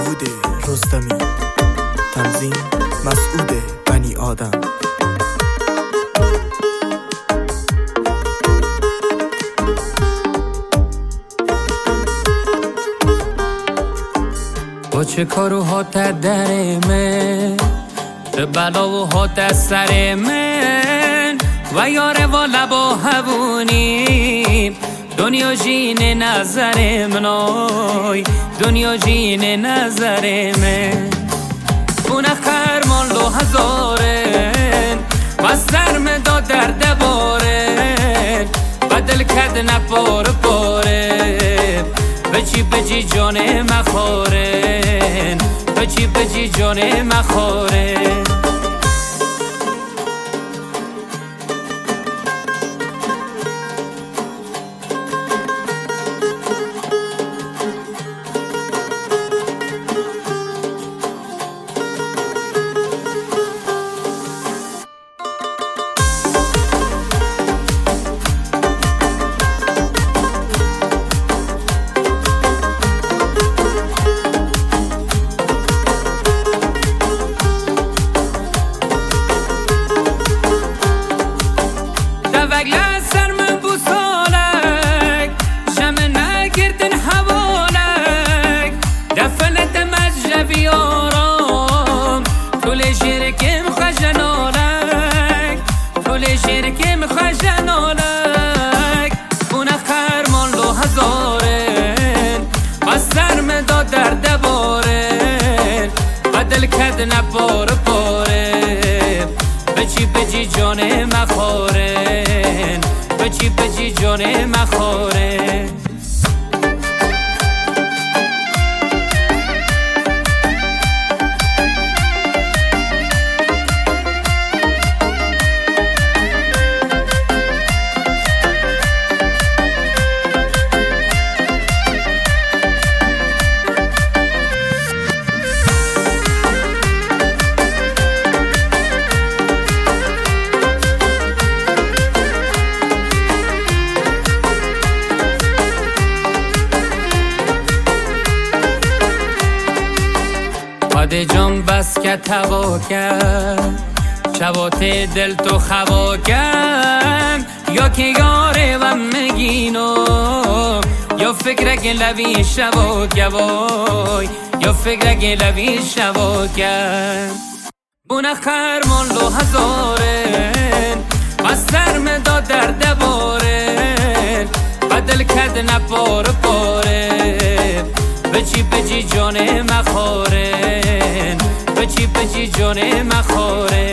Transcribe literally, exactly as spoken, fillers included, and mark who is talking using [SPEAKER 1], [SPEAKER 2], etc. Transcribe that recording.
[SPEAKER 1] داوود رستمی. تنظیم مسعود بنی آدم.
[SPEAKER 2] با چه کارو ها در من، به بلا و ها در سر من و یاره و لبا هبونیم. دنیا جین نظر منای، دنیا جین نظر من. اونه خرمان لو هزارن و سرم دا درد بارن و دل کد نپاره پاره. بچی بچی جان مخارن، بچی بچی جان مخارن. شرکم خجنالک اونه خرمان لو هزارن و سرم دا درد بارن و دل کد نپاره پاره. بچی بچی جان مخارن، بچی بچی جان مخارن. خاده جان بس که توا کرد، شبات دل تو خوا کرد. یا که یاره و مگینو یا فکر که لبی شبا گوای، یا فکر که لبی شبا کرد. بونه خرمان لو هزارن و سرم دا درد بارن و دل کد نپاره پاره. بچی بچی جان مخارن، بچی بچی جان مخارن.